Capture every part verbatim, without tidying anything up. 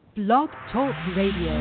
Blog Talk Radio.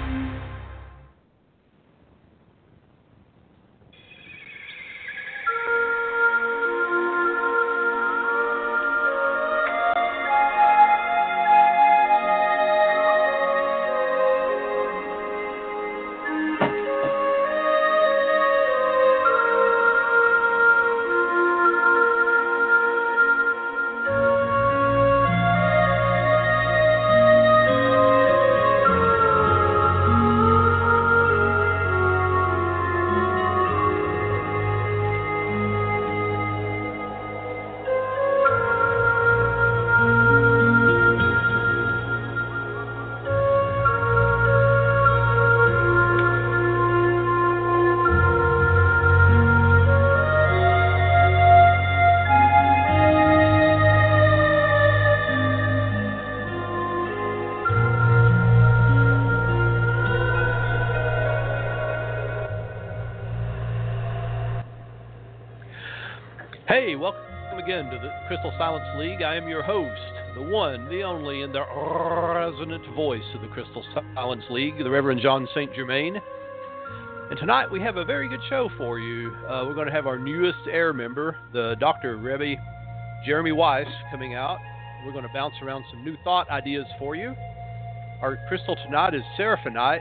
Hey, welcome again to the Crystal Silence League. I am your host, the one, the only, and the resonant voice of the Crystal Silence League, the Reverend John Saint Germain. And tonight we have a very good show for you. Uh, we're going to have our newest air member, the Doctor Rebbe Jeremy Weiss, coming out. We're going to bounce around some new thought ideas for you. Our crystal tonight is Seraphonite,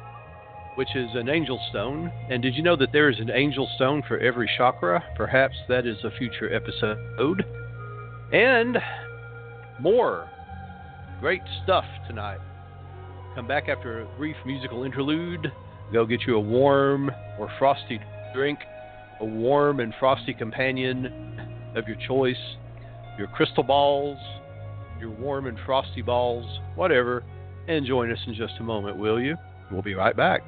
which is an angel stone. And did you know that there is an angel stone for every chakra? Perhaps that is a future episode. And more great stuff tonight. Come back after a brief musical interlude. Go get you a warm or frosty drink, a warm and frosty companion of your choice, your crystal balls, your warm and frosty balls, whatever. And join us in just a moment, will you? We'll be right back.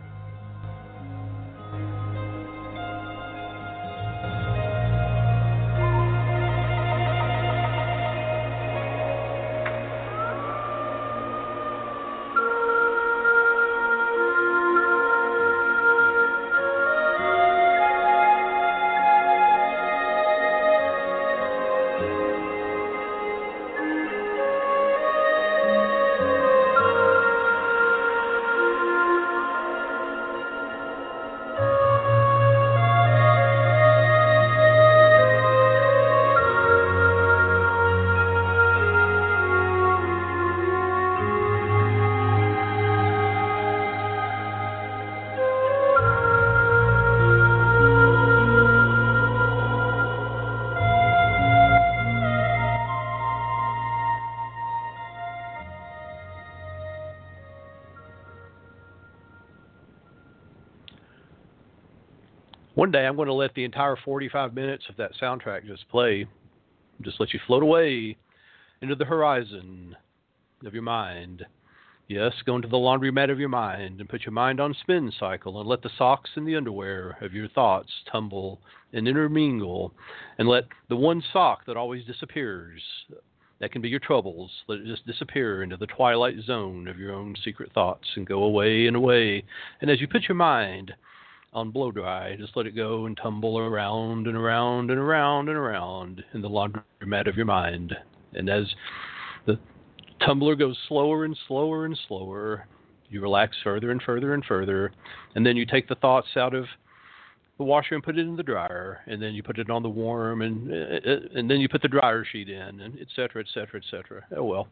One day I'm going to let the entire forty-five minutes of that soundtrack just play. Just let you float away into the horizon of your mind. Yes, go into the laundromat of your mind and put your mind on spin cycle and let the socks and the underwear of your thoughts tumble and intermingle, and let the one sock that always disappears, that can be your troubles, let it just disappear into the twilight zone of your own secret thoughts and go away and away. And as you put your mind on blow dry, just let it go and tumble around and around and around and around in the laundromat of your mind. And as the tumbler goes slower and slower and slower, you relax further and further and further, and then you take the thoughts out of the washer and put it in the dryer, and then you put it on the warm, and and then you put the dryer sheet in, and et cetera, et cetera, et cetera. Oh well,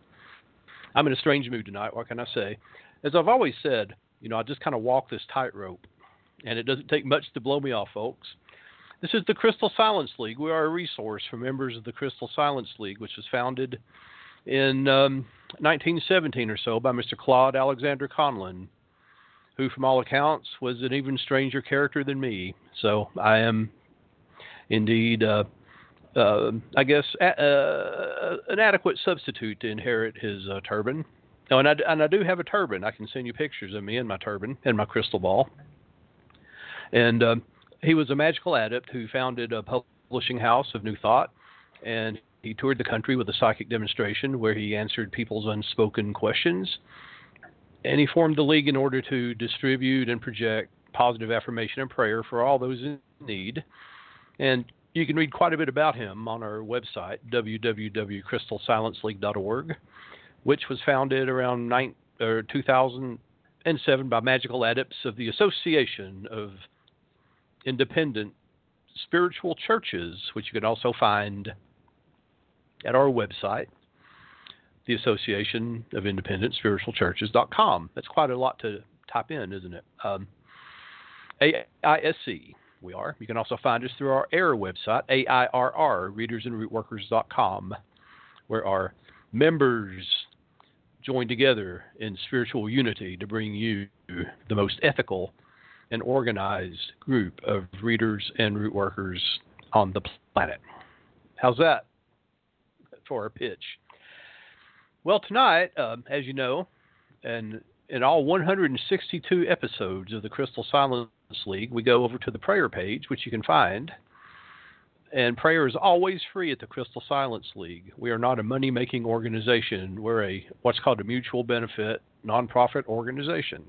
I'm in a strange mood tonight. What can I say? As I've always said, you know, I just kind of walk this tightrope. And it doesn't take much to blow me off, folks. This is the Crystal Silence League. We are a resource for members of the Crystal Silence League, which was founded in um, nineteen seventeen or so by Mister Claude Alexander Conlon, who, from all accounts, was an even stranger character than me. So I am indeed, uh, uh, I guess, a- uh, an adequate substitute to inherit his uh, turban. Oh, and I, and I do have a turban. I can send you pictures of me in my turban and my crystal ball. And uh, he was a magical adept who founded a publishing house of New Thought, and he toured the country with a psychic demonstration where he answered people's unspoken questions. And he formed the League in order to distribute and project positive affirmation and prayer for all those in need. And you can read quite a bit about him on our website, w w w dot crystal silence league dot org, which was founded around nine, or two thousand seven by Magical Adepts of the Association of Independent Spiritual Churches, which you can also find at our website, the Association of Independent Spiritual Churches dot com. That's quite a lot to type in, isn't it? Um, A I S C, we are. You can also find us through our A I R website, A I R R, readers and root workers dot com, where our members join together in spiritual unity to bring you the most ethical and organized group of readers and root workers on the planet. How's that for a pitch? Well, tonight, um, as you know, and in all one hundred sixty-two episodes of the Crystal Silence League, we go over to the prayer page, which you can find. And prayer is always free at the Crystal Silence League. We are not a money-making organization. We're a what's called a mutual benefit nonprofit organization.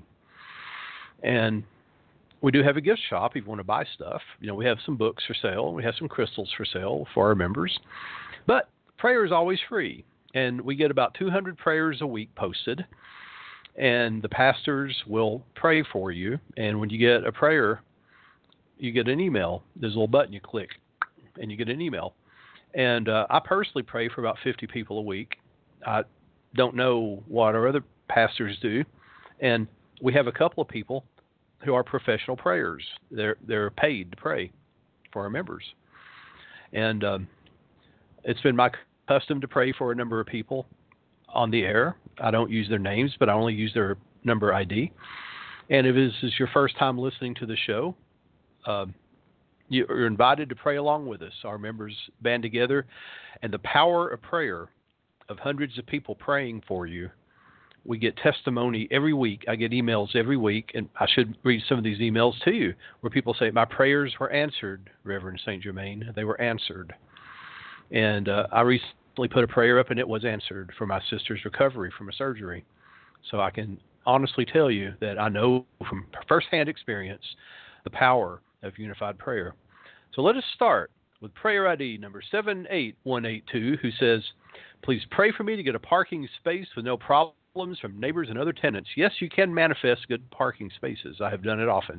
And we do have a gift shop if you want to buy stuff. You know, we have some books for sale. We have some crystals for sale for our members. But prayer is always free. And we get about two hundred prayers a week posted. And the pastors will pray for you. And when you get a prayer, you get an email. There's a little button you click, and you get an email. And uh, I personally pray for about fifty people a week. I don't know what our other pastors do. And we have a couple of people who are professional prayers. They're they're paid to pray for our members. And um, it's been my custom to pray for a number of people on the air. I don't use their names, but I only use their number I D. And if this is your first time listening to the show, um, you're invited to pray along with us. Our members band together, and the power of prayer, of hundreds of people praying for you. We get testimony every week. I get emails every week, and I should read some of these emails to you, where people say, my prayers were answered, Reverend Saint Germain. They were answered. And uh, I recently put a prayer up, and it was answered for my sister's recovery from a surgery. So I can honestly tell you that I know from firsthand experience the power of unified prayer. So let us start with prayer I D number seven eight one eight two, who says, please pray for me to get a parking space with no problems from neighbors and other tenants. Yes, you can manifest good parking spaces. I have done it often.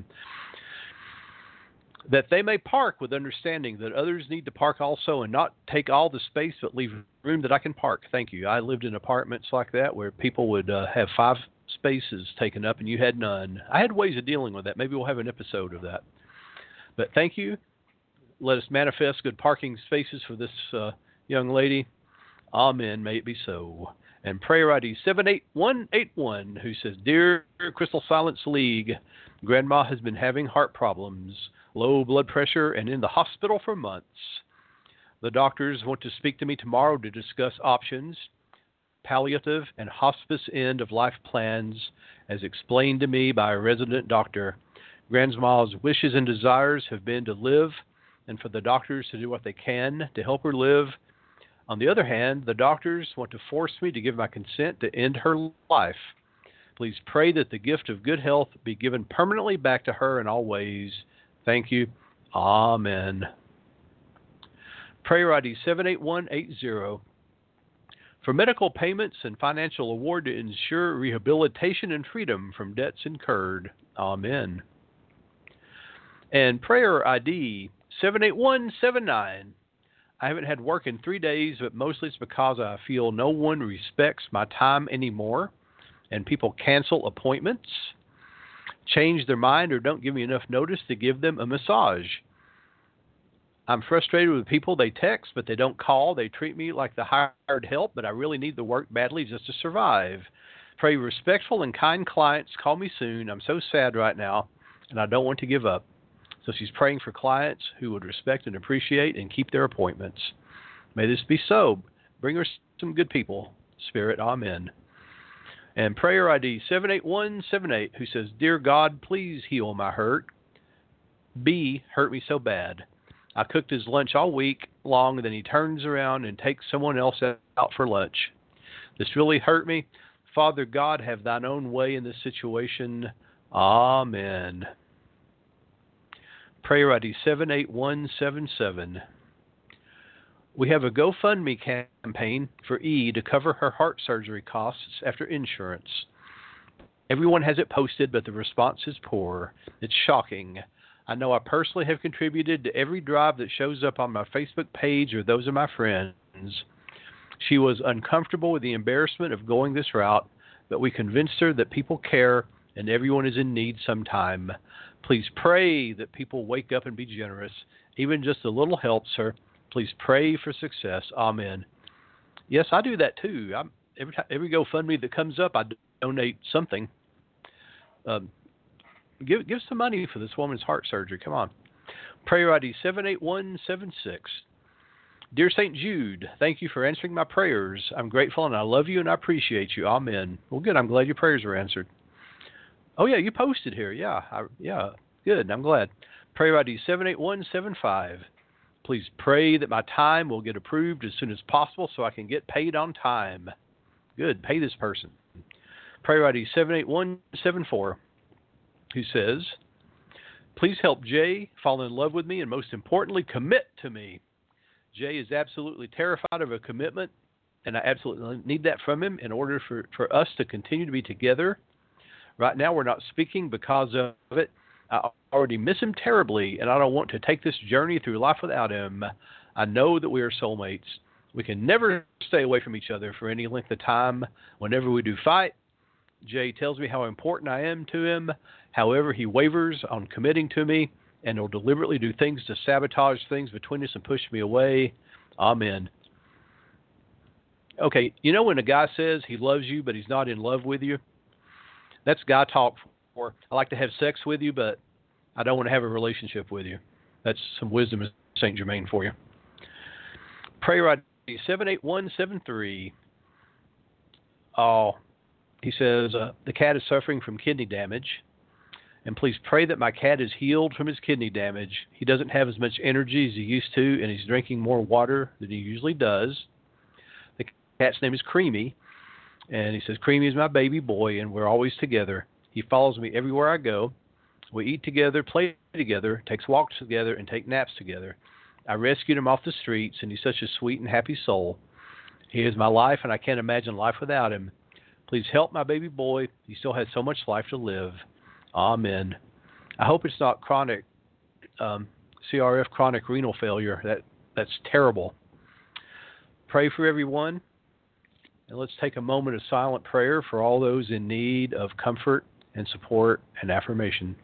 That they may park with understanding that others need to park also, and not take all the space but leave room that I can park. Thank you. I lived in apartments like that where people would uh, have five spaces taken up and you had none. I had ways of dealing with that. Maybe we'll have an episode of that. But thank you. Let us manifest good parking spaces for this uh, young lady. Amen. May it be so. And prayer I D seven eight one eight one, who says, dear Crystal Silence League, Grandma has been having heart problems, low blood pressure, and in the hospital for months. The doctors want to speak to me tomorrow to discuss options, palliative and hospice end of life plans, as explained to me by a resident doctor. Grandma's wishes and desires have been to live, and for the doctors to do what they can to help her live. On the other hand, the doctors want to force me to give my consent to end her life. Please pray that the gift of good health be given permanently back to her in all ways. Thank you. Amen. Prayer I D seven eight one eight zero. For medical payments and financial award to ensure rehabilitation and freedom from debts incurred. Amen. And prayer I D seven eight one seven nine. I haven't had work in three days, but mostly it's because I feel no one respects my time anymore, and people cancel appointments, change their mind, or don't give me enough notice to give them a massage. I'm frustrated with people. They text, but they don't call. They treat me like the hired help, but I really need the work badly just to survive. Pray respectful and kind clients call me soon. I'm so sad right now, and I don't want to give up. So she's praying for clients who would respect and appreciate and keep their appointments. May this be so. Bring her some good people, Spirit. Amen. And prayer I D seven eight one seven eight, who says, dear God, please heal my hurt. B hurt me so bad. I cooked his lunch all week long, and then he turns around and takes someone else out for lunch. This really hurt me. Father God, have thine own way in this situation. Amen. Prayer I D seven eight one seven seven. We have a GoFundMe campaign for E to cover her heart surgery costs after insurance. Everyone has it posted, but the response is poor. It's shocking. I know I personally have contributed to every drive that shows up on my Facebook page or those of my friends. She was uncomfortable with the embarrassment of going this route, but we convinced her that people care and everyone is in need sometime. Please pray that people wake up and be generous. Even just a little helps her. Please pray for success. Amen. Yes, I do that too. I'm, every time, every GoFundMe that comes up, I donate something. Um, give give some money for this woman's heart surgery. Come on. Prayer I D seven eight one seven six. Dear Saint Jude, thank you for answering my prayers. I'm grateful and I love you and I appreciate you. Amen. Well, good. I'm glad your prayers were answered. Oh, yeah, you posted here. Yeah, I, yeah, good. I'm glad. Prayer I D seven eight one seven five. Please pray that my time will get approved as soon as possible so I can get paid on time. Good. Pay this person. Prayer I D seven eight one seven four, who says, please help Jay fall in love with me and most importantly, commit to me. Jay is absolutely terrified of a commitment, and I absolutely need that from him in order for, for us to continue to be together. Right now, we're not speaking because of it. I already miss him terribly, and I don't want to take this journey through life without him. I know that we are soulmates. We can never stay away from each other for any length of time. Whenever we do fight, Jay tells me how important I am to him. However, he wavers on committing to me, and he'll deliberately do things to sabotage things between us and push me away. Amen. Okay, you know when a guy says he loves you, but he's not in love with you? That's guy talk for, I like to have sex with you, but I don't want to have a relationship with you. That's some wisdom of Saint Germain for you. Prayer I D seven eight one seven three. Oh, he says, uh, the cat is suffering from kidney damage. And please pray that my cat is healed from his kidney damage. He doesn't have as much energy as he used to, and he's drinking more water than he usually does. The cat's name is Creamy, and he says, Creamy is my baby boy, and we're always together. He follows me everywhere I go. We eat together, play together, takes walks together, and take naps together. I rescued him off the streets, and he's such a sweet and happy soul. He is my life, and I can't imagine life without him. Please help my baby boy. He still has so much life to live. Amen. I hope it's not chronic um, C R F, chronic renal failure. That that's terrible. Pray for everyone, and let's take a moment of silent prayer for all those in need of comfort and support and affirmation.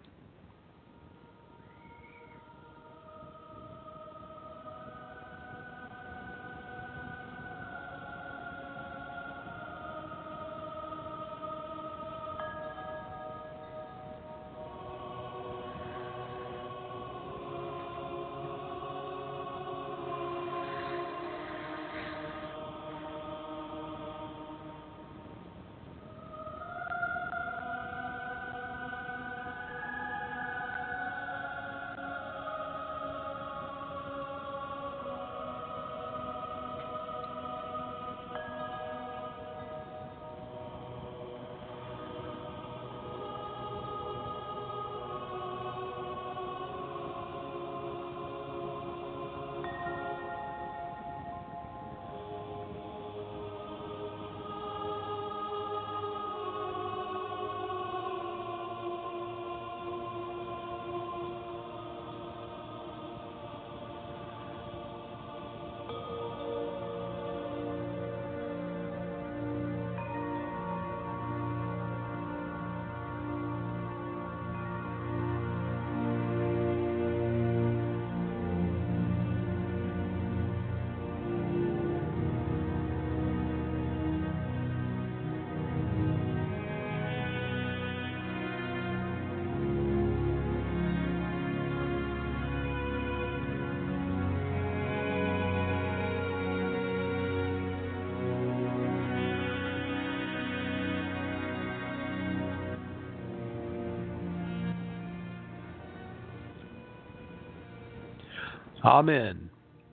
Amen.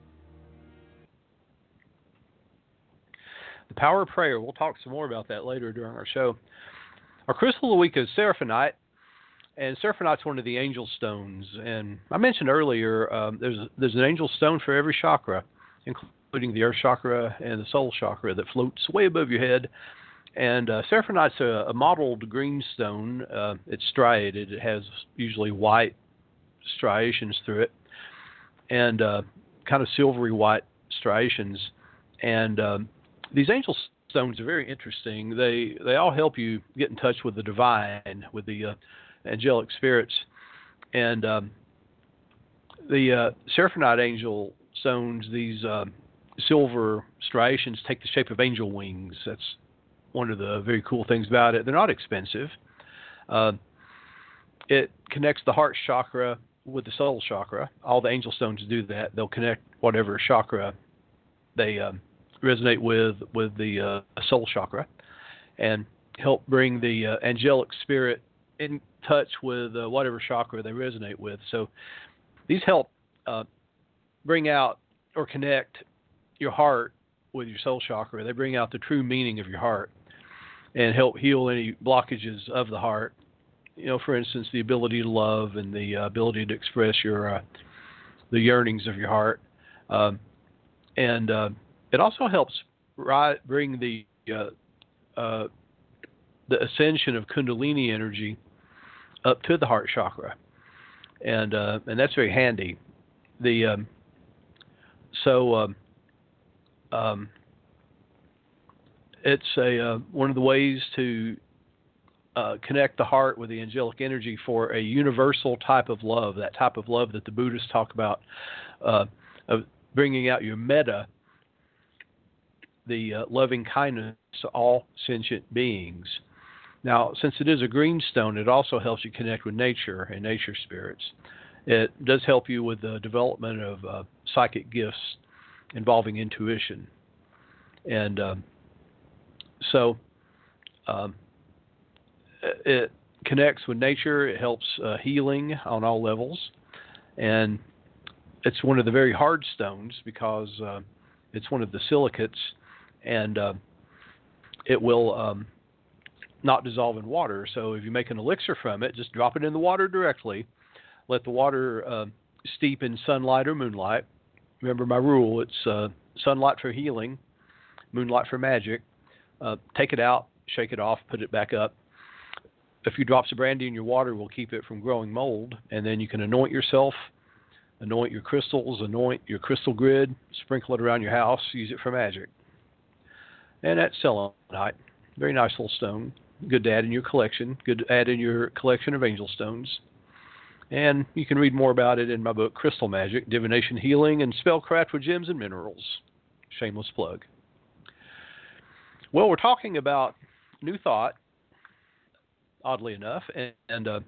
The power of prayer. We'll talk some more about that later during our show. Our crystal of the week is Seraphonite, and Seraphonite's one of the angel stones. And I mentioned earlier, um, there's there's an angel stone for every chakra, including the earth chakra and the soul chakra that floats way above your head. And uh, seraphonite's a, a mottled greenstone. Uh, it's striated. It has usually white striations through it, and uh, kind of silvery white striations. And um, these angel stones are very interesting. They they all help you get in touch with the divine, with the uh, angelic spirits. And um, the uh, seraphonite angel stones, these uh, silver striations, take the shape of angel wings. That's one of the very cool things about it. They're not expensive. Uh, it connects the heart chakra with the soul chakra. All the angel stones do that. They'll connect whatever chakra they um, resonate with with the uh, soul chakra, and help bring the uh, angelic spirit in touch with uh, whatever chakra they resonate with. So these help uh, bring out or connect your heart with your soul chakra. They bring out the true meaning of your heart and help heal any blockages of the heart. You know, for instance, the ability to love and the uh, ability to express your uh, the yearnings of your heart. Um, and uh, it also helps ri- bring the uh, uh, the ascension of Kundalini energy up to the heart chakra, and uh, and that's very handy. The um, so um, um, it's a uh, one of the ways to uh, connect the heart with the angelic energy for a universal type of love, that type of love that the Buddhists talk about, uh, of bringing out your metta, the uh, loving kindness to all sentient beings. Now, since it is a greenstone, it also helps you connect with nature and nature spirits. It does help you with the development of uh, psychic gifts involving intuition. And um, so um, it connects with nature. It helps uh, healing on all levels. And it's one of the very hard stones because uh, it's one of the silicates, and uh, it will um, not dissolve in water. So if you make an elixir from it, just drop it in the water directly. Let the water uh, steep in sunlight or moonlight. Remember my rule, it's uh, sunlight for healing, moonlight for magic. Uh, take it out, shake it off, put it back up. A few drops of brandy in your water will keep it from growing mold, and then you can anoint yourself, anoint your crystals, anoint your crystal grid, sprinkle it around your house, use it for magic. And that's selenite. Very nice little stone. Good to add in your collection. Good to add in your collection of angel stones. And you can read more about it in my book, Crystal Magic, Divination Healing, and Spellcraft with Gems and Minerals. Shameless plug. Well, we're talking about New Thought, oddly enough. And, and uh,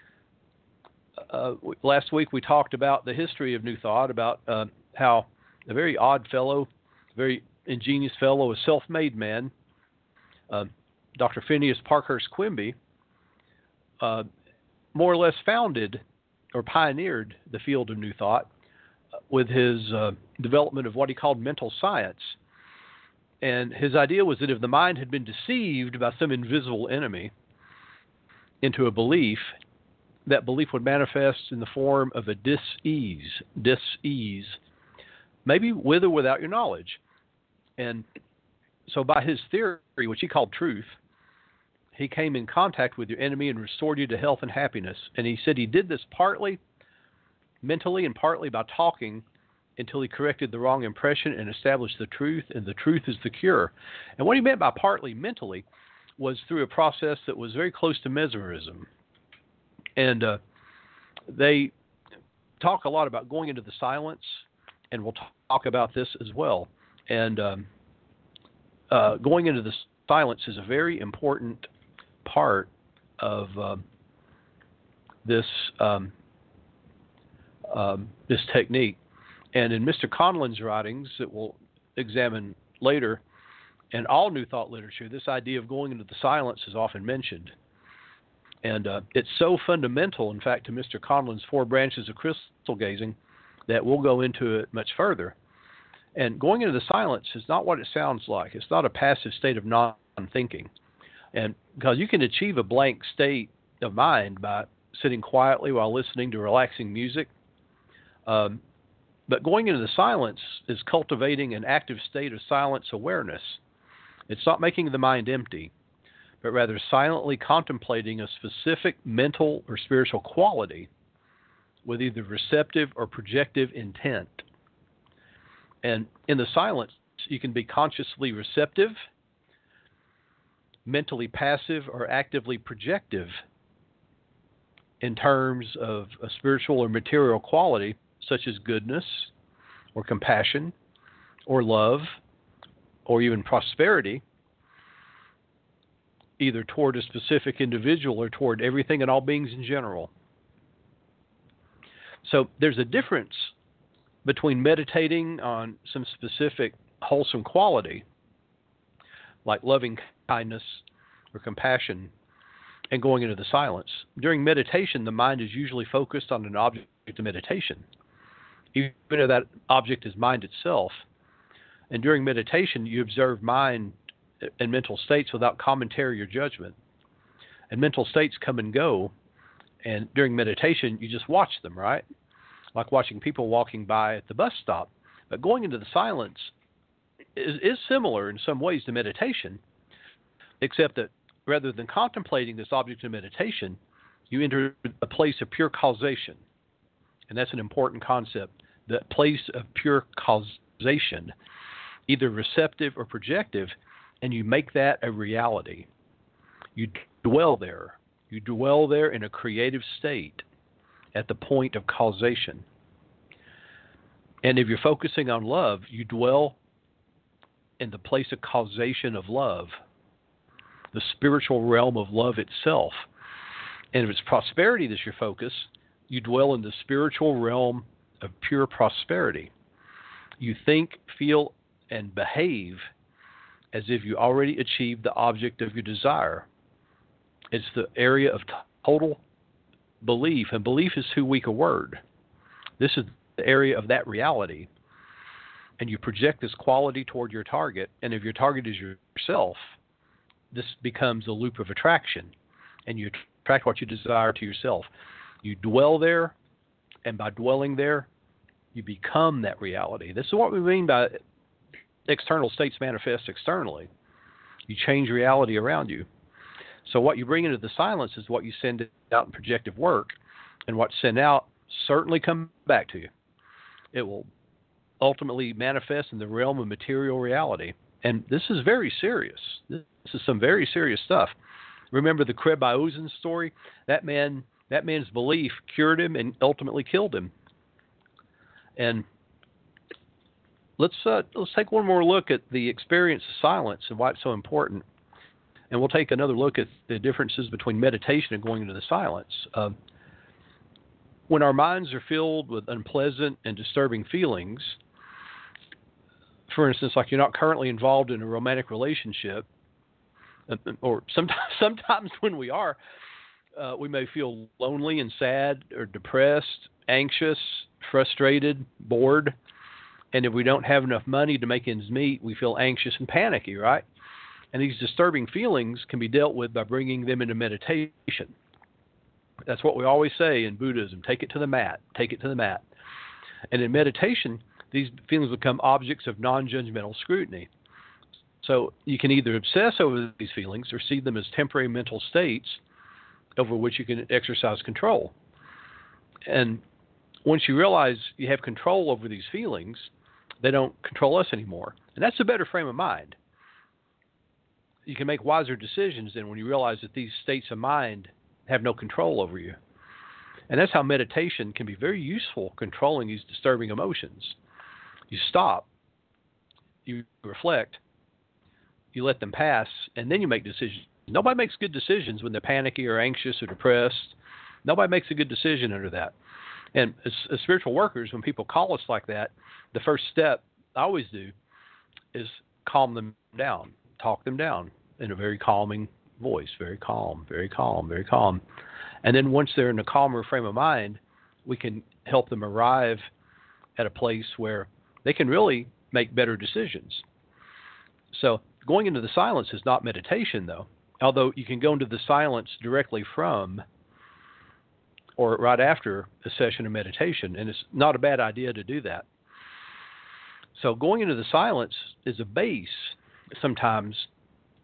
uh, last week we talked about the history of New Thought, about uh, how a very odd fellow, very ingenious fellow, a self-made man, uh, Doctor Phineas Parkhurst Quimby, uh, more or less founded or pioneered the field of New Thought with his uh, development of what he called mental science. And his idea was that if the mind had been deceived by some invisible enemy into a belief, that belief would manifest in the form of a dis-ease, dis-ease, maybe with or without your knowledge. And so by his theory, which he called truth, he came in contact with your enemy and restored you to health and happiness. And he said he did this partly mentally and partly by talking until he corrected the wrong impression and established the truth, and the truth is the cure. And what he meant by partly mentally was through a process that was very close to mesmerism. And uh, they talk a lot about going into the silence, and we'll talk about this as well. And um, uh, going into the silence is a very important part of uh, this um, um, this technique. And in Mister Conlin's writings that we'll examine later, and all New Thought literature, this idea of going into the silence is often mentioned. And uh, it's so fundamental, in fact, to Mister Conlin's four branches of crystal gazing that we'll go into it much further. And going into the silence is not what it sounds like. It's not a passive state of non-thinking. And because you can achieve a blank state of mind by sitting quietly while listening to relaxing music. Um, but going into the silence is cultivating an active state of silence awareness. It's not making the mind empty. but rather silently contemplating a specific mental or spiritual quality with either receptive or projective intent. And in the silence, you can be consciously receptive, mentally passive, or actively projective in terms of a spiritual or material quality, such as goodness, or compassion, or love, or even prosperity, either toward a specific individual or toward everything and all beings in general. So there's a difference between meditating on some specific wholesome quality, like loving kindness or compassion, and going into the silence. During meditation, the mind is usually focused on an object of meditation, even if that object is mind itself. And during meditation, you observe mind and mental states without commentary or judgment. And mental states come and go, and during meditation, you just watch them, right? Like watching people walking by at the bus stop. But going into the silence is, is similar in some ways to meditation, except that rather than contemplating this object of meditation, you enter a place of pure causation. And that's an important concept, the place of pure causation, either receptive or projective, and you make that a reality. You dwell there. You dwell there in a creative state at the point of causation. And if you're focusing on love, you dwell in the place of causation of love, the spiritual realm of love itself. And if it's prosperity that's your focus, you dwell in the spiritual realm of pure prosperity. You think, feel, and behave as if you already achieved the object of your desire. It's the area of total belief, and belief is too weak a word. This is the area of that reality. And you project this quality toward your target, and if your target is yourself, this becomes a loop of attraction, and you attract what you desire to yourself. You dwell there, and by dwelling there, you become that reality. This is what we mean by external states manifest externally. You change reality around you. So what you bring into the silence is what you send out in projective work, and what's sent out certainly comes back to you. It will ultimately manifest in the realm of material reality. And this is very serious. This is some very serious stuff. Remember the Krebiozen story? That man, that man's belief cured him and ultimately killed him. And let's uh, let's take one more look at the experience of silence and why it's so important. And we'll take another look at the differences between meditation and going into the silence. Uh, when our minds are filled with unpleasant and disturbing feelings, for instance, like you're not currently involved in a romantic relationship, or sometimes, sometimes when we are, uh, we may feel lonely and sad or depressed, anxious, frustrated, bored. And if we don't have enough money to make ends meet, we feel anxious and panicky, right? And these disturbing feelings can be dealt with by bringing them into meditation. That's what we always say in Buddhism, take it to the mat, take it to the mat. And in meditation, these feelings become objects of non-judgmental scrutiny. So you can either obsess over these feelings or see them as temporary mental states over which you can exercise control. And once you realize you have control over these feelings, they don't control us anymore. And that's a better frame of mind. You can make wiser decisions than when you realize that these states of mind have no control over you. And that's how meditation can be very useful, controlling these disturbing emotions. You stop, you reflect, you let them pass, and then you make decisions. Nobody makes good decisions when they're panicky or anxious or depressed. Nobody makes a good decision under that. And as, as spiritual workers, when people call us like that, the first step I always do is calm them down, talk them down in a very calming voice, very calm, very calm, very calm. And then once they're in a calmer frame of mind, we can help them arrive at a place where they can really make better decisions. So going into the silence is not meditation, though, although you can go into the silence directly from or right after a session of meditation, and it's not a bad idea to do that. So going into the silence is a base sometimes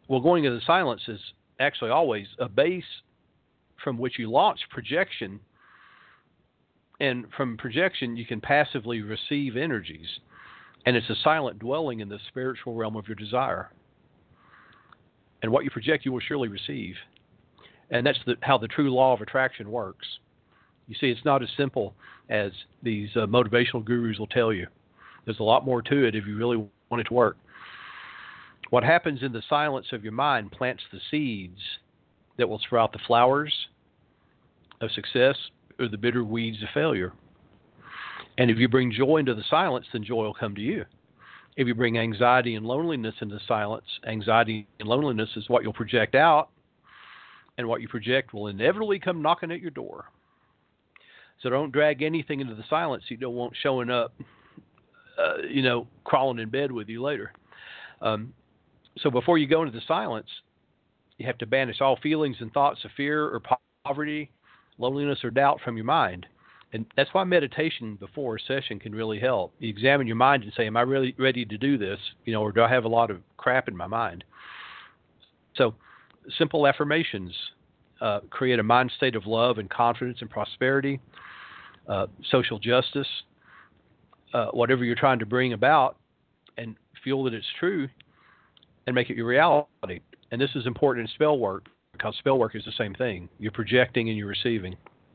well, going into the silence is actually always a base from which you launch projection. And from projection, you can passively receive energies. And it's a silent dwelling in the spiritual realm of your desire. And what you project, you will surely receive. And that's the, how the true law of attraction works. You see, it's not as simple as these uh, motivational gurus will tell you. There's a lot more to it if you really want it to work. What happens in the silence of your mind plants the seeds that will sprout the flowers of success or the bitter weeds of failure. And if you bring joy into the silence, then joy will come to you. If you bring anxiety and loneliness into the silence, anxiety and loneliness is what you'll project out, and what you project will inevitably come knocking at your door. So don't drag anything into the silence you don't want showing up, uh, you know, crawling in bed with you later. Um, so before you go into the silence, you have to banish all feelings and thoughts of fear or poverty, loneliness or doubt from your mind. And that's why meditation before a session can really help. You examine your mind and say, am I really ready to do this? You know, or do I have a lot of crap in my mind? So simple affirmations uh, create a mind state of love and confidence and prosperity, uh, social justice, uh, whatever you're trying to bring about, and feel that it's true and make it your reality. And this is important in spell work because spell work is the same thing. You're projecting and you're receiving.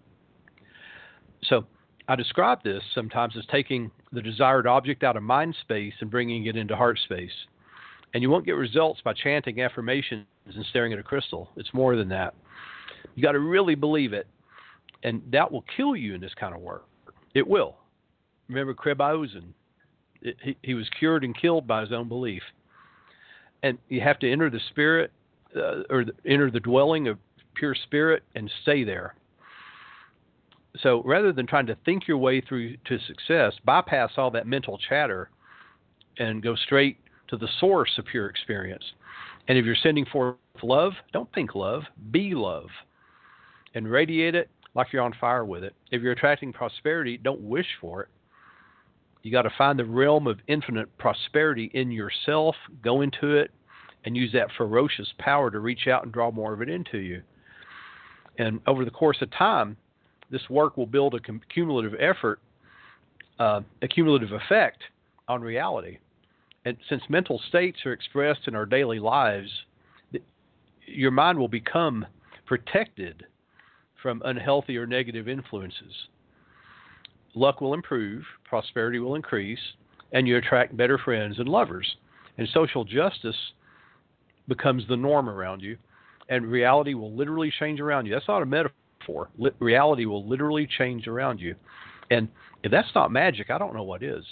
So I describe this sometimes as taking the desired object out of mind space and bringing it into heart space. And you won't get results by chanting affirmations and staring at a crystal. It's more than that. You got to really believe it. And doubt will kill you in this kind of work. It will. Remember Kreb Ozen? It, he, he was cured and killed by his own belief. And you have to enter the spirit, uh, or the, enter the dwelling of pure spirit and stay there. So rather than trying to think your way through to success, bypass all that mental chatter and go straight to the source of pure experience. And if you're sending forth love, don't think love, be love. And radiate it like you're on fire with it. If you're attracting prosperity, don't wish for it. You got to find the realm of infinite prosperity in yourself, go into it, and use that ferocious power to reach out and draw more of it into you. And over the course of time, this work will build a cumulative effort, uh, a cumulative effect on reality. And since mental states are expressed in our daily lives, your mind will become protected from unhealthy or negative influences. Luck will improve, prosperity will increase, and you attract better friends and lovers. And social justice becomes the norm around you, and reality will literally change around you. That's not a metaphor. For. Reality will literally change around you. And if that's not magic, I don't know what is.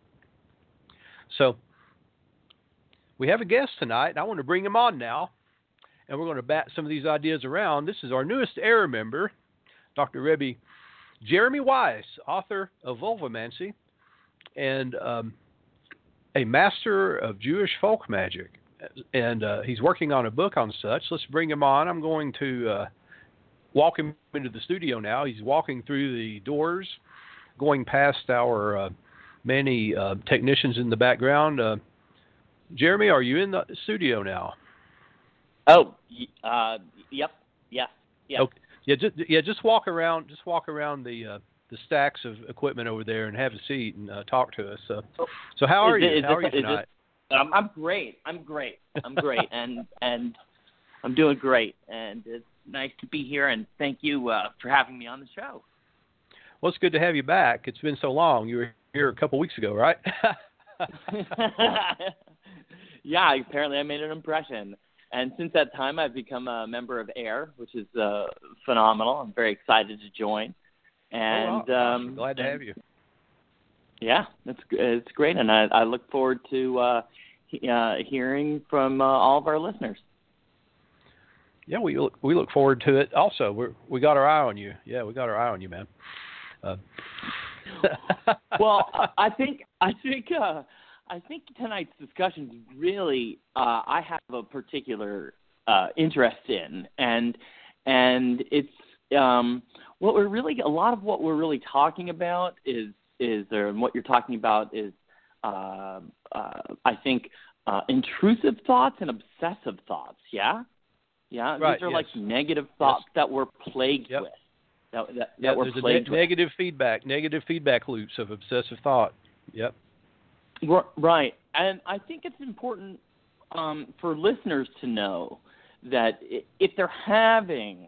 So we have a guest tonight, and I want to bring him on now. And we're going to bat some of these ideas around. This is our newest AIR member, Doctor Rebbe Jeremy Weiss, author of Vulvamancy and um, a master of Jewish folk magic. And uh, he's working on a book on such. Let's bring him on. I'm going to... Uh, walk him into the studio now. He's walking through the doors, going past our uh, many uh, technicians in the background. Uh, Jeremy, are you in the studio now? Oh, uh, yep, yeah, yeah. Okay. Yeah, just yeah, just walk around, just walk around the uh, the stacks of equipment over there and have a seat and uh, talk to us. Uh, so, how are is you? It, how this, are you tonight? This, um, I'm great. I'm great. I'm great, and and I'm doing great, and it's nice to be here, and thank you uh, for having me on the show. Well, it's good to have you back. It's been so long. You were here a couple weeks ago, right? Yeah, apparently I made an impression. And since that time, I've become a member of AIR, which is uh, phenomenal. I'm very excited to join. And oh, wow. um, glad to and, have you. Yeah, it's it's great, and I, I look forward to uh, he, uh, hearing from uh, all of our listeners. Yeah, we look, we look forward to it. Also, we we got our eye on you. Yeah, we got our eye on you, man. Uh. Well, I think I think uh, I think tonight's discussion is really uh, I have a particular uh, interest in, and and it's um, what we're really a lot of what we're really talking about is is or what you're talking about is uh, uh, I think uh, intrusive thoughts and obsessive thoughts. Yeah, yeah. Right, These are yes. like negative thoughts Yes. that we're plagued Yep. with. That, that, that Yeah, we're there's a plagued ne- with. negative feedback, negative feedback loops of obsessive thought. Yep. R- Right. And I think it's important um, for listeners to know that i- if they're having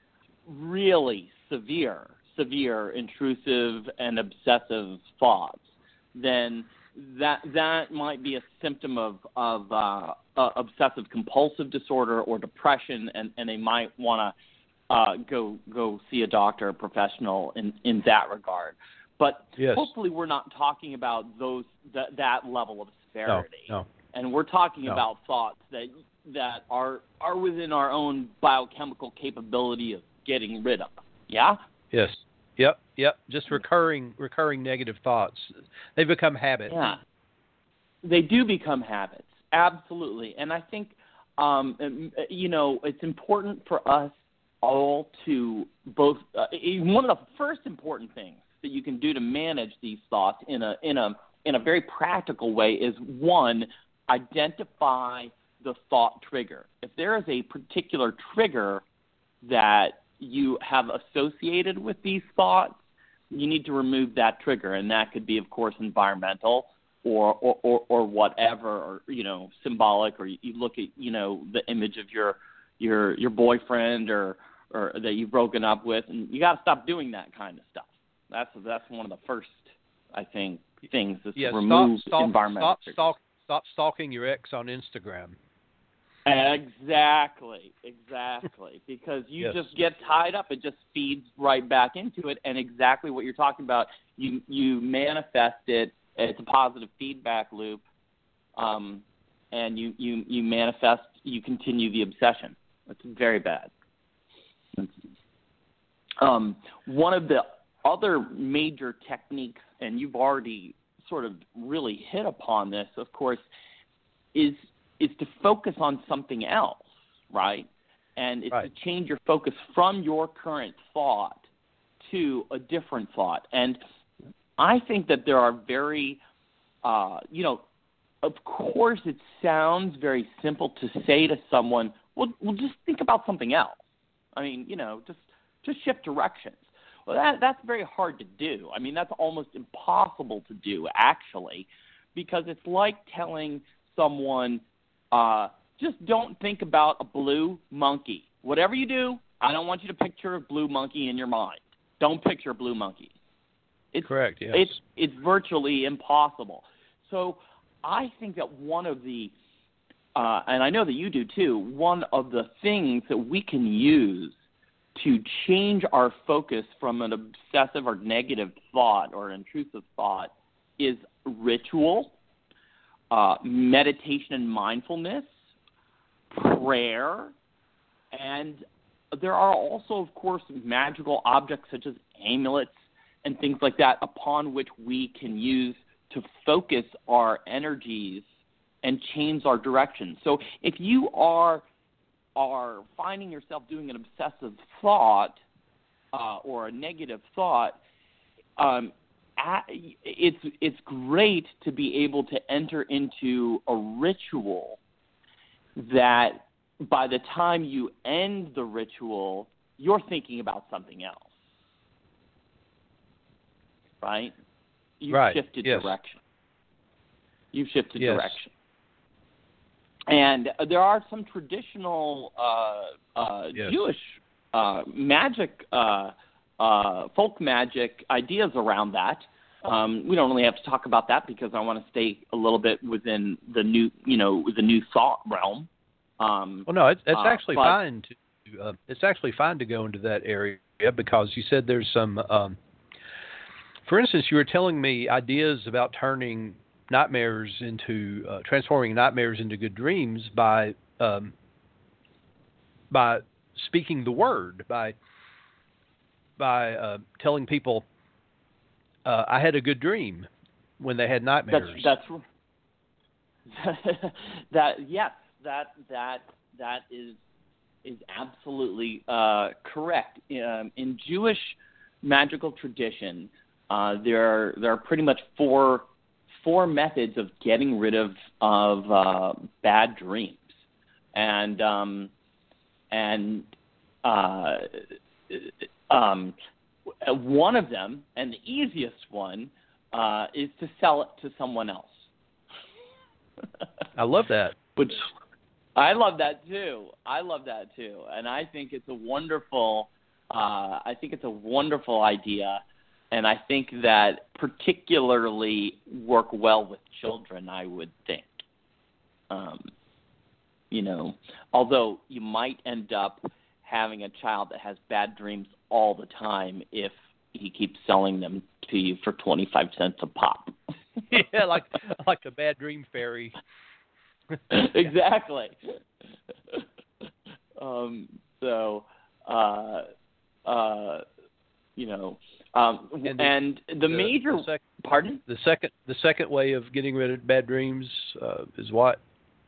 really severe, severe intrusive and obsessive thoughts, then that that might be a symptom of, of uh, uh, obsessive compulsive disorder or depression, and, and they might want to uh, go go see a doctor, a professional in, in that regard. But Yes. hopefully we're not talking about those that, that level of severity. No, no. And we're talking No. about thoughts that that are are within our own biochemical capability of getting rid of. Yeah? Yes. Yep. Yep. Just recurring, recurring negative thoughts. They become habits. Yeah. They do become habits. Absolutely. And I think, um, you know, it's important for us all to both uh, – one of the first important things that you can do to manage these thoughts in a in a in a very practical way is, one, identify the thought trigger. If there is a particular trigger that you have associated with these thoughts, you need to remove that trigger, and that could be, of course, environmental or or, or, or whatever, or, you know, symbolic, or you, you look at, you know, the image of your your your boyfriend or or that you've broken up with, and you got to stop doing that kind of stuff. That's that's one of the first, I think, things is Yeah, to remove stop, stop, environmental stop, triggers. stalk, stop stalking your ex on Instagram. Exactly, exactly. Because you Yes. just get tied up, it just feeds right back into it, and exactly what you're talking about, you you manifest it. It's a positive feedback loop, um, and you, you you manifest, you continue the obsession. It's very bad. Um, one of the other major techniques, and you've already sort of really hit upon this, of course, is is to focus on something else, right? And it's Right. to change your focus from your current thought to a different thought. And I think that there are very, uh, you know, of course it sounds very simple to say to someone, well, well, just think about something else. I mean, you know, just just shift directions. Well, that that's very hard to do. I mean, that's almost impossible to do, actually, because it's like telling someone, uh, just don't think about a blue monkey. Whatever you do, I don't want you to picture a blue monkey in your mind. Don't picture a blue monkey. It's, Correct, yes. It's, it's virtually impossible. So I think that one of the, uh, and I know that you do too, one of the things that we can use to change our focus from an obsessive or negative thought or intrusive thought is ritual, uh, meditation and mindfulness, prayer, and there are also, of course, magical objects such as amulets and things like that upon which we can use to focus our energies and change our direction. So if you are are finding yourself doing an obsessive thought uh, or a negative thought, um, at, it's it's great to be able to enter into a ritual that by the time you end the ritual, you're thinking about something else, right? You've Right, shifted yes. direction. You've shifted Yes. direction. And there are some traditional uh, uh, Yes. Jewish uh, magic, uh, uh, folk magic ideas around that. Um, we don't really have to talk about that because I want to stay a little bit within the new, you know, the new thought realm. Um, Well, no, it's, it's uh, actually but- fine to uh, it's actually fine to go into that area because you said there's some. Um, for instance, you were telling me ideas about turning nightmares into uh, transforming nightmares into good dreams by um, by speaking the word, by by uh, telling people uh, I had a good dream when they had nightmares. That's that's that yes, that that that is is absolutely uh, correct. Um, in Jewish magical tradition, uh, there are, there are pretty much four four methods of getting rid of of uh, bad dreams, and um, and uh, um, one of them, and the easiest one, uh, is to sell it to someone else. I love that. Which I love that too. I love that too, and I think it's a wonderful. Uh, I think it's a wonderful idea, and I think that particularly work well with children. I would think. Um, you know, although you might end up having a child that has bad dreams all the time if he keeps selling them to you for twenty-five cents a pop. Yeah, like like a bad dream fairy. Exactly. um, so, uh, uh, you know, um, and, and the, the, the major. the sec- pardon? The second the second way of getting rid of bad dreams uh, is what?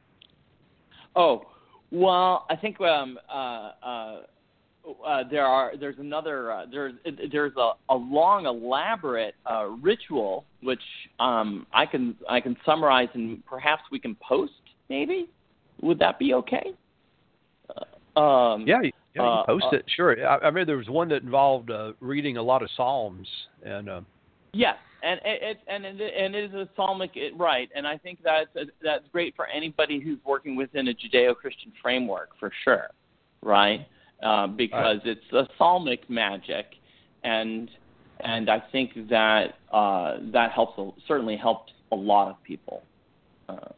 Oh, well, I think um, uh, uh, uh, there are. There's another. Uh, there's there's a, a long, elaborate uh, ritual which um, I can I can summarize and perhaps we can post. Maybe would that be okay? Uh, um, yeah, you, yeah, you uh, post uh, it. Sure. I, I remember there was one that involved uh, reading a lot of Psalms and. Uh, Yes, and it and it, and it is a psalmic it, right, and I think that's that's great for anybody who's working within a Judeo-Christian framework for sure, right? Uh, because right. it's a psalmic magic, and and I think that uh, that helps certainly helps a lot of people, um,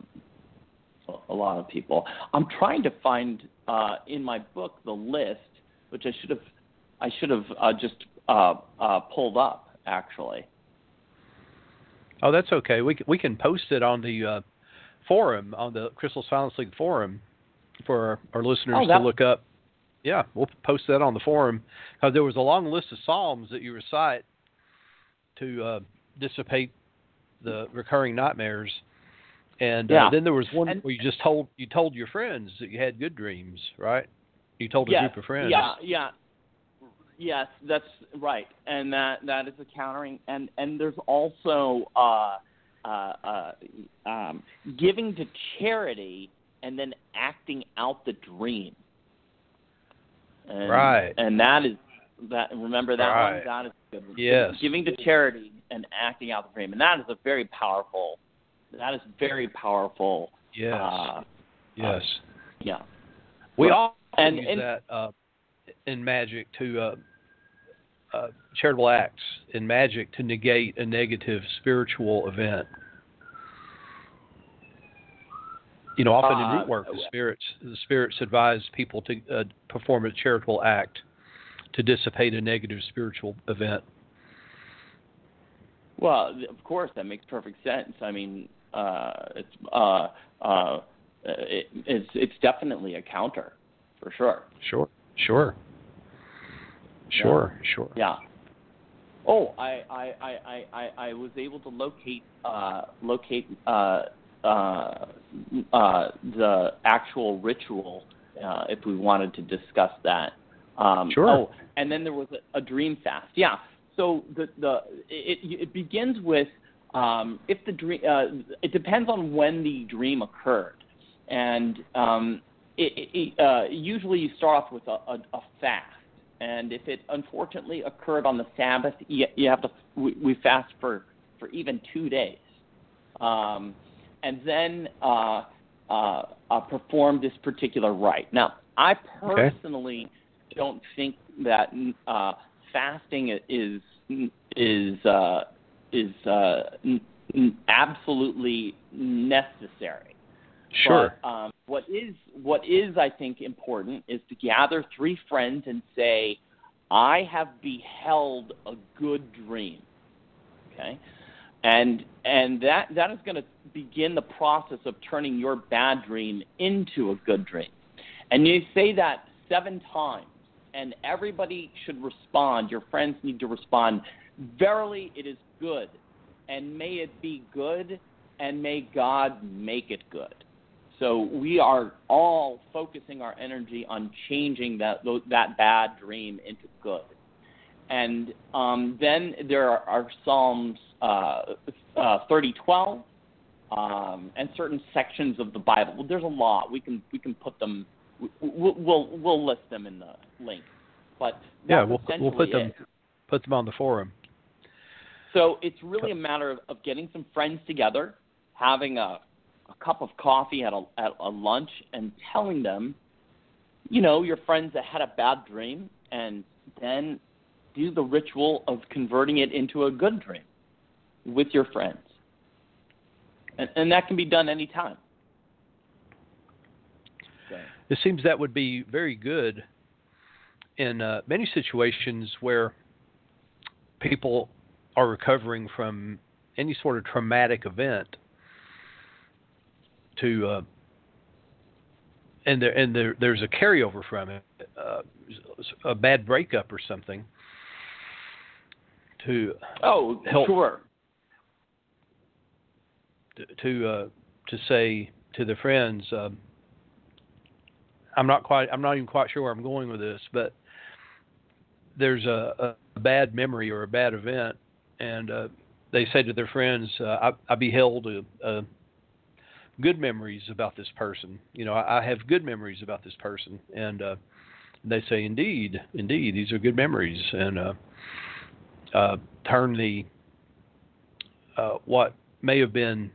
a lot of people. I'm trying to find uh, in my book the list, which I should have I should have uh, just uh, uh, pulled up actually. Oh, that's okay. We can, we can post it on the uh, forum, on the Crystal Silence League forum for our, our listeners oh, that... to look up. Yeah, we'll post that on the forum because there was a long list of psalms that you recite to uh, dissipate the recurring nightmares, and uh, yeah. then there was one and... where you just told you told your friends that you had good dreams, right? You told a yes. group of friends. Yeah, yeah. Yes, that's right, and that, that is a countering, and, and there's also uh, uh, uh, um, giving to charity and then acting out the dream. And, right. And that is that. Remember that right. one? That is good. Yes. Giving to charity and acting out the dream, and that is a very powerful. That is very powerful. Yes. Uh, yes. Uh, yeah. We well, all and, use and, that. Uh, in magic to uh, uh, charitable acts in magic to negate a negative spiritual event. You know, often uh, in root work, the spirits the spirits advise people to uh, perform a charitable act to dissipate a negative spiritual event. Well, of course, that makes perfect sense. I mean, uh, it's uh, uh, it, it's it's definitely a counter, for sure. Sure. Sure. Sure, yeah. sure. Yeah. Oh, I, I, I, I, I was able to locate uh, locate uh, uh, uh, the actual ritual uh, if we wanted to discuss that. Um, sure. Oh, and then there was a, a dream fast. Yeah. So the the it, it begins with um, if the dream. Uh, it depends on when the dream occurred, and um, it, it, uh, usually you start off with a, a, a fast. And if it unfortunately occurred on the Sabbath, you, you have to we, we fast for, for even two days, um, and then uh, uh, uh, perform this particular rite. Now, I personally okay. don't think that uh, fasting is is uh, is uh, n- absolutely necessary. Sure. But, um, what is what is I think important is to gather three friends and say, I have beheld a good dream. Okay, and and that that is going to begin the process of turning your bad dream into a good dream. And you say that seven times, and everybody should respond. Your friends need to respond. Verily, it is good, and may it be good, and may God make it good. So we are all focusing our energy on changing that that bad dream into good. and um, then there are, are Psalms uh, uh, thirty twelve um, and certain sections of the Bible. Well, there's a lot. We can we can put them. We'll we'll, we'll list them in the link. But yeah, we'll we'll put them it. put them on the forum. So it's really a matter of, of getting some friends together, having a, a cup of coffee at a at a lunch, and telling them, you know, your friends that had a bad dream, and then do the ritual of converting it into a good dream with your friends. And, and that can be done anytime. So. It seems that would be very good in uh, many situations where people are recovering from any sort of traumatic event to uh, and there and there there's a carryover from it, uh, a bad breakup or something, to oh help sure to to, uh, to say to the friends, uh, I'm not quite I'm not even quite sure where I'm going with this, but there's a, a bad memory or a bad event, and uh, they say to their friends, uh, I, I beheld a, a good memories about this person. You know, I, I have good memories about this person. And uh, they say, indeed, indeed, these are good memories. And uh, uh, turn the, uh, what may have been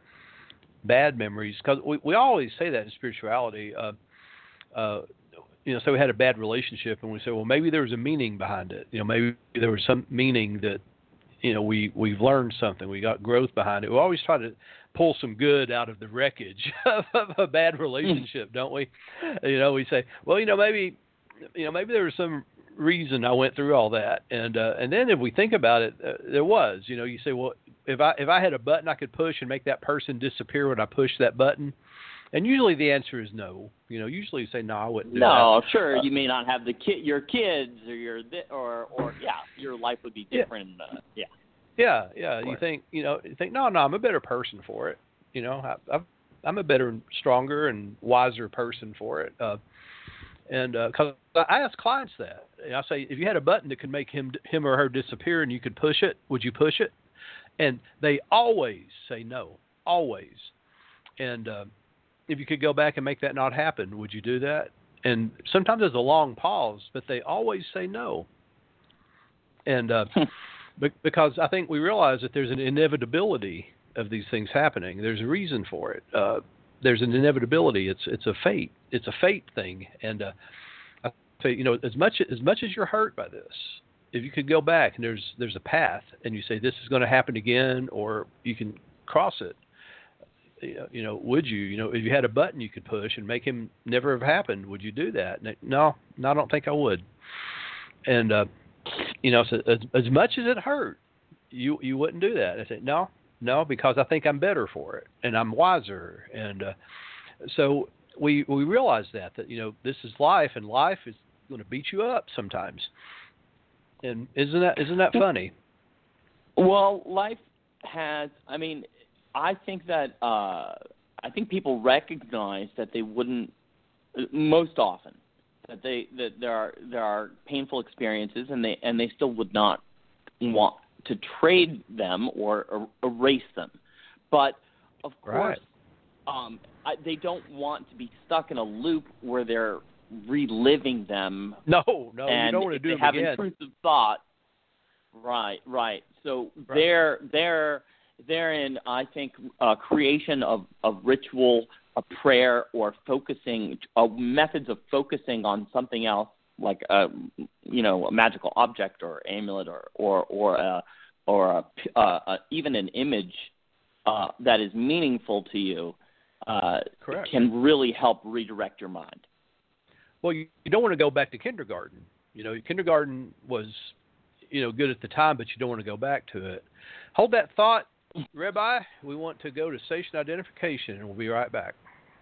bad memories, because we, we always say that in spirituality, uh, uh, you know, so we had a bad relationship and we say, well, maybe there was a meaning behind it. You know, maybe there was some meaning that, you know, we, we've learned something. We got growth behind it. We always try to pull some good out of the wreckage of a bad relationship, don't we? You know, we say, well, you know, maybe, you know, maybe there was some reason I went through all that. And, uh, and then if we think about it, uh, there was, you know, you say, well, if I, if I had a button I could push and make that person disappear when I push that button, and usually the answer is no. You know, usually you say, no, I wouldn't do no, that. No, sure. Uh, you may not have the kid, your kids, or your or or yeah, your life would be different. Yeah, uh, yeah. Yeah, yeah. You think, you know, you think, no, no, I'm a better person for it. You know, I, I've, I'm a better, stronger, and wiser person for it. Uh, and because uh, I ask clients that, and I say, if you had a button that could make him, him or her disappear, and you could push it, would you push it? And they always say no, always. And uh, if you could go back and make that not happen, would you do that? And sometimes there's a long pause, but they always say no. And uh, because I think we realize that there's an inevitability of these things happening. There's a reason for it. Uh, there's an inevitability. It's it's a fate. It's a fate thing. And uh, I say, you know, as much as much as you're hurt by this, if you could go back and there's there's a path, and you say this is going to happen again, or you can cross it. You know, would you, you know, if you had a button you could push and make him never have happened, would you do that? And no, no, I don't think I would. And, uh, you know, so as, as much as it hurt, you you wouldn't do that. I said, no, no, because I think I'm better for it and I'm wiser. And uh, so we we realize that, that, you know, this is life, and life is going to beat you up sometimes. And isn't that isn't that funny? Well, life has, I mean, I think that uh, I think people recognize that they wouldn't most often that they that there are there are painful experiences, and they and they still would not want to trade them or, or erase them. But of course, right. um, I, they don't want to be stuck in a loop where they're reliving them. No, no, and you don't want to do they them have again. intrusive thought. Right, right. So right. they're they're. Therein, I think, uh, creation of, of ritual, a prayer, or focusing, uh, methods of focusing on something else, like a, you know, a magical object or amulet, or or or a, or a, uh, a, even an image uh, that is meaningful to you, uh, can really help redirect your mind. Well, you, you don't want to go back to kindergarten. You know, kindergarten was, you know, good at the time, but you don't want to go back to it. Hold that thought, Rabbi. We want to go to station identification, and we'll be right back.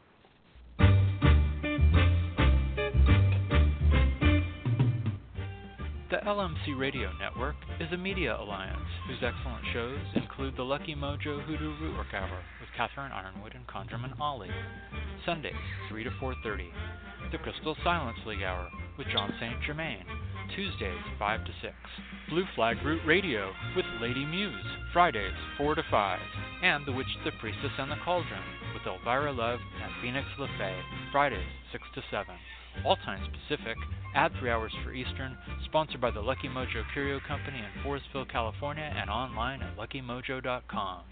The L M C Radio Network is a media alliance whose excellent shows include the Lucky Mojo Hoodoo Rootwork Hour with Catherine Ironwood and Conjurman Ollie, Sundays three to four thirty, the Crystal Silence League Hour with John Saint Germain, Tuesdays five to six. Blue Flag Root Radio with Lady Muse, Fridays four to five. And The Witch, the Priestess, and the Cauldron with Elvira Love and Phoenix LaFay, Fridays six to seven. All times Pacific, add three hours for Eastern, sponsored by the Lucky Mojo Curio Company in Forestville, California, and online at lucky mojo dot com.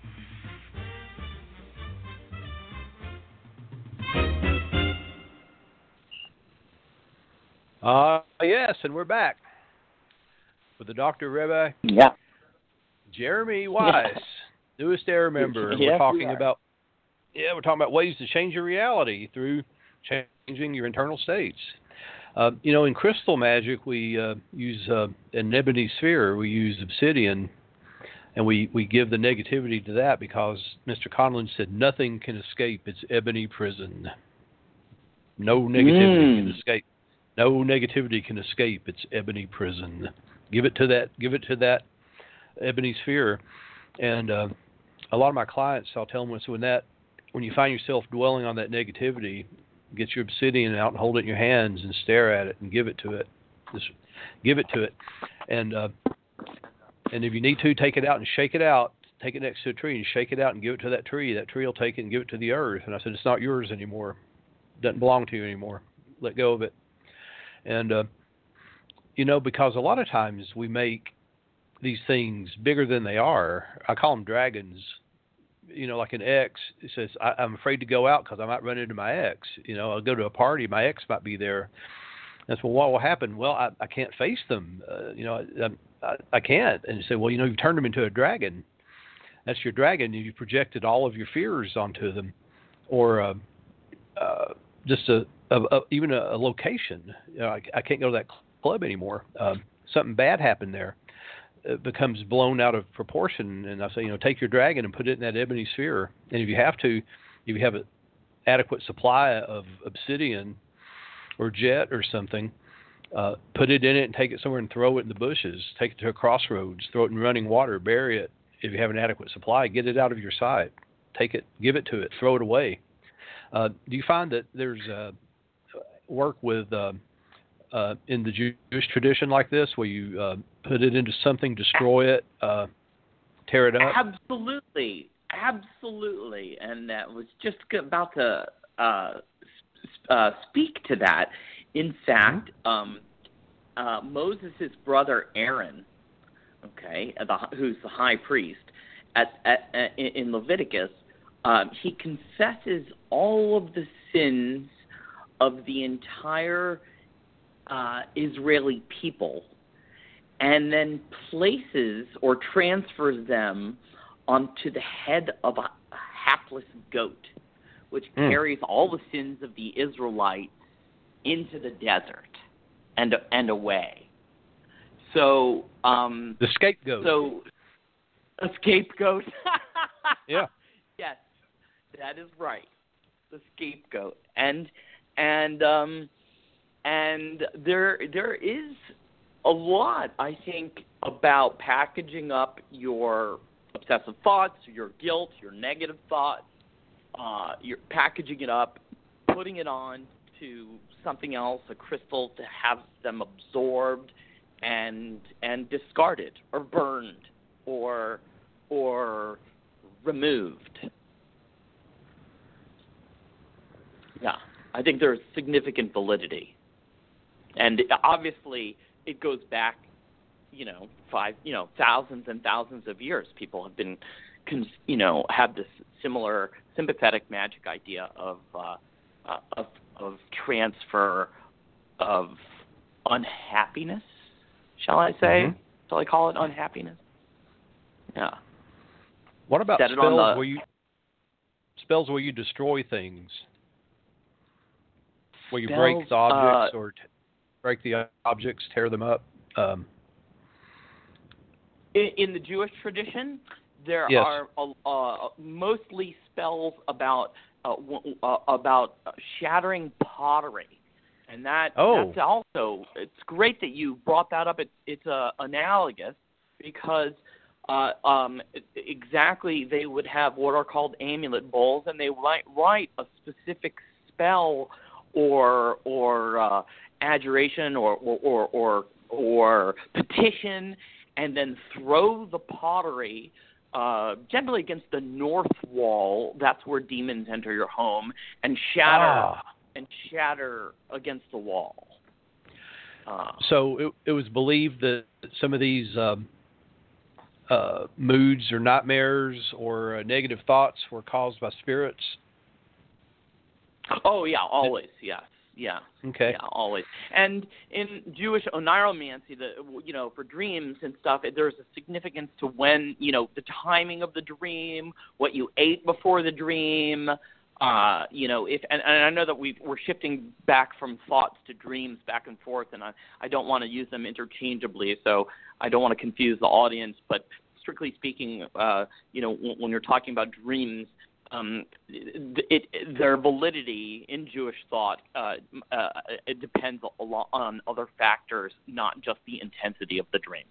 Uh, yes, and we're back with the Doctor Rabbi Yeah. Jeremy Weiss, newest Air member. And Yes, we're talking we are. about yeah, we're talking about ways to change your reality through changing your internal states. Uh, you know, in crystal magic, we uh, use uh, an ebony sphere. We use obsidian, and we, we give the negativity to that because Mister Conlon said nothing can escape its ebony prison. No negativity Mm. can escape. No negativity can escape its ebony prison. Give it to that. Give it to that ebony sphere. And uh, a lot of my clients, I'll tell them, so when that, when you find yourself dwelling on that negativity, get your obsidian out and hold it in your hands and stare at it and give it to it. Just give it to it. And uh, and if you need to, take it out and shake it out. Take it next to a tree and shake it out and give it to that tree. That tree will take it and give it to the earth. And I said, it's not yours anymore. It doesn't belong to you anymore. Let go of it. And, uh, you know, because a lot of times we make these things bigger than they are. I call them dragons. You know, like an ex says, I, I'm afraid to go out because I might run into my ex. You know, I'll go to a party, my ex might be there. That's well, what will happen? Well, I, I can't face them. Uh, you know, I, I, I can't. And you say, well, you know, you've turned them into a dragon. That's your dragon. You projected all of your fears onto them, or uh, uh, just a, a, a even a, a location. You know, I, I can't go to that club anymore. Uh, something bad happened there. It becomes blown out of proportion, and I say, you know, take your dragon and put it in that ebony sphere. And if you have to, if you have an adequate supply of obsidian or jet or something, uh, put it in it and take it somewhere and throw it in the bushes. Take it to a crossroads, throw it in running water, bury it. If you have an adequate supply, get it out of your sight. Take it, give it to it, throw it away. Uh, do you find that there's uh, work with uh, uh, in the Jewish tradition like this, where you uh, put it into something, destroy it, uh, tear it up? Absolutely, absolutely, and that was just about to uh, uh, speak to that. In fact, um, uh, Moses' brother Aaron, okay, the, who's the high priest, at, at, at in Leviticus, um, he confesses all of the sins of the entire uh, Israeli people, and then places or transfers them onto the head of a, a hapless goat, which mm. carries all the sins of the Israelites into the desert and and away. So um, the scapegoat. So a scapegoat. Yeah. Yes, that is right. The scapegoat, and and um, and there there is a lot, I think, about packaging up your obsessive thoughts, your guilt, your negative thoughts. Uh, you're packaging it up, putting it on to something else, a crystal, to have them absorbed and and discarded or burned or or removed. Yeah, I think there's significant validity, and obviously it goes back, you know, five, you know, thousands and thousands of years. People have been, you know, have this similar sympathetic magic idea of uh, uh, of of transfer of unhappiness. Shall I say? Mm-hmm. Shall I call it unhappiness? Yeah. What about Set it spells on the, where you spells where you destroy things, where you spells, break the objects uh, or t- break the objects, tear them up? Um, in, in the Jewish tradition, there yes. are uh, mostly spells about uh, w- uh, about shattering pottery. And that oh. that's also, it's great that you brought that up. It, it's uh, analogous because uh, um, exactly they would have what are called amulet bowls, and they might write a specific spell or or uh, adjuration or or, or, or or petition, and then throw the pottery uh, generally against the north wall. That's where demons enter your home, and shatter Ah. and shatter against the wall. Uh, So it, it was believed that some of these um, uh, moods or nightmares or uh, negative thoughts were caused by spirits. oh yeah, always yes, yeah. Okay. Yeah, always. And in Jewish oneiromancy, the you know, for dreams and stuff, there's a significance to when, you know, the timing of the dream, what you ate before the dream. Uh, you know, if and, and I know that we we're shifting back from thoughts to dreams back and forth, and I, I don't want to use them interchangeably, so I don't want to confuse the audience. But strictly speaking, uh, you know, when, when you're talking about dreams, um, it, it their validity in Jewish thought uh, uh, it depends a lot on other factors, not just the intensity of the dream.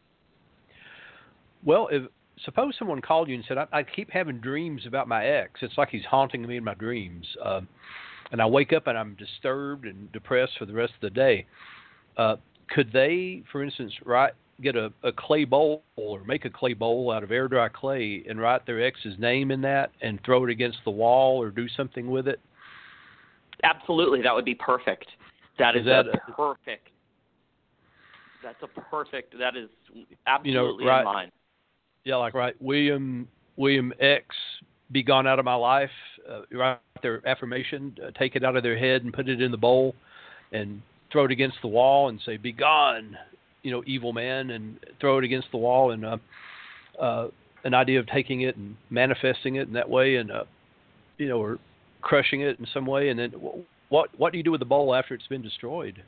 Well, if suppose someone called you and said, I, I keep having dreams about my ex. It's like he's haunting me in my dreams. Um, and I wake up and I'm disturbed and depressed for the rest of the day. Uh, could they, for instance, write, get a, a clay bowl or make a clay bowl out of air dry clay and write their ex's name in that and throw it against the wall or do something with it? Absolutely. That would be perfect. That is, Is that a perfect. That's a perfect. That is absolutely you know, right, in line. Yeah, like right, William William X, be gone out of my life. Uh, write their affirmation, uh, take it out of their head and put it in the bowl, and throw it against the wall and say, "Be gone, you know, evil man," and throw it against the wall. And uh, uh, an idea of taking it and manifesting it in that way, and uh, you know, or crushing it in some way. And then what what do you do with the bowl after it's been destroyed?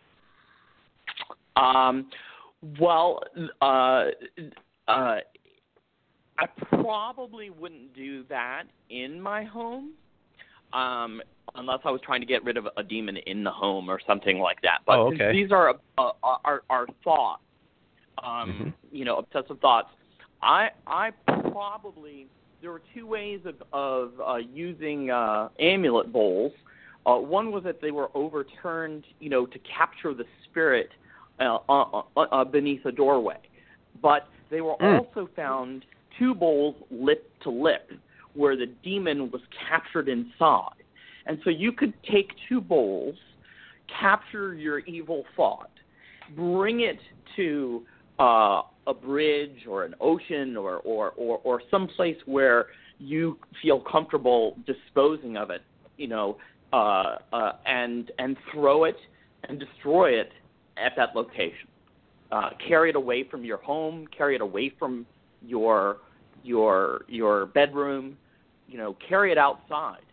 Um, well, uh, uh. I probably wouldn't do that in my home, um, unless I was trying to get rid of a demon in the home or something like that. But oh, okay. these are uh, are, are thoughts, um, mm-hmm. you know, obsessive thoughts. I I probably there were two ways of of uh, using uh, amulet bowls. Uh, one was that they were overturned, you know, to capture the spirit uh, uh, uh, beneath a doorway, but they were mm. also found two bowls lip to lip, where the demon was captured inside. And so you could take two bowls, capture your evil thought, bring it to uh, a bridge or an ocean or, or, or, or some place where you feel comfortable disposing of it, you know, uh, uh, and and throw it and destroy it at that location. Uh, carry it away from your home, carry it away from your your your bedroom, you know, carry it outside.